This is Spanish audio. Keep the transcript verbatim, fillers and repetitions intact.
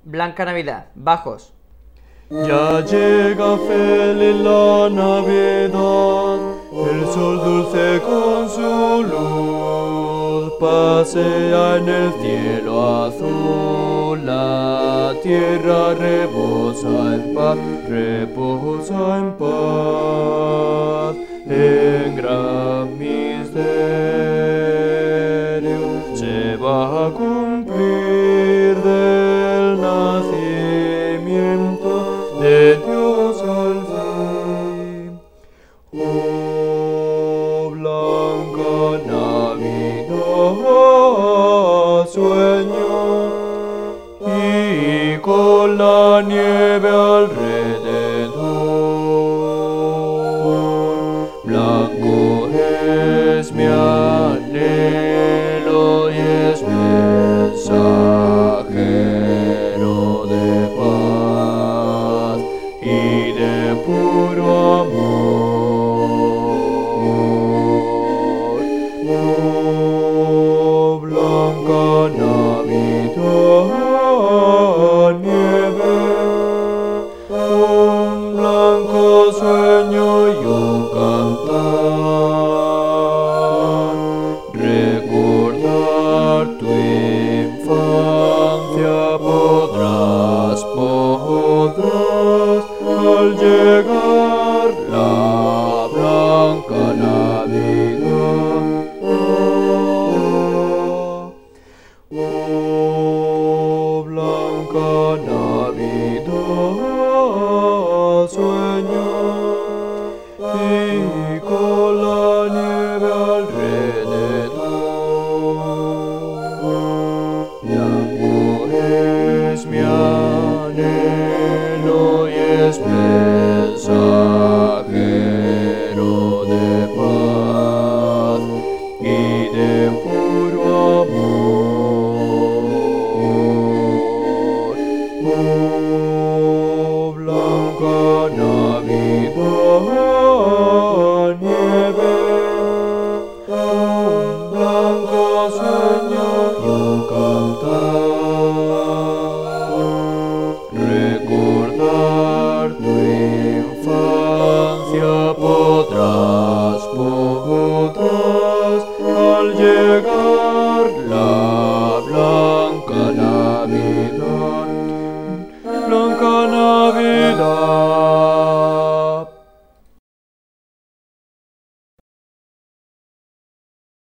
Blanca Navidad, bajos. Ya llega feliz la Navidad, el sol dulce con su luz pasea en el cielo azul, la tierra rebosa en paz, reposa en paz, en gran misterio se va a cumplir del nacimiento de Dios al fin. Oh, blanca Navidad, sueño, y con la nieve alrededor, blanco es mi anhelo y es mensajero de paz y de puro amor. Oh, blanca Navidad, nieve, un blanco sueño y un cantar, recordar tu infancia podrás, podrás, al llegar la blanca Navidad. Oh, blanca Navidad, sueño,